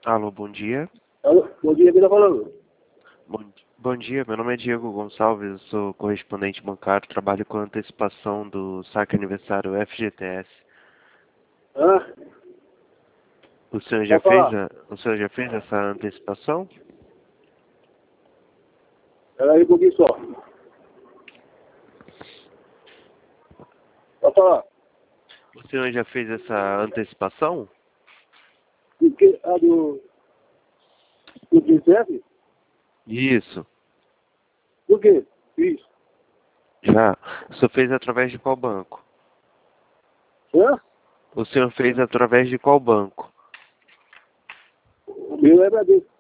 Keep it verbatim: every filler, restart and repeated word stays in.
Alô, bom dia. Alô, bom dia, quem tá falando? Bom, bom dia, meu nome é Diego Gonçalves, eu sou correspondente bancário, trabalho com antecipação do saque aniversário F G T S. Hã? O senhor já Pode fez, falar. a, o senhor já fez essa antecipação? Pera aí um pouquinho só. Pode falar. O senhor já fez essa antecipação? Do que? Ah, do... Do G C F? Isso, Do quê? Isso. já. O senhor fez através de qual banco? Hã? O senhor fez através de qual banco? O meu é Bradesco.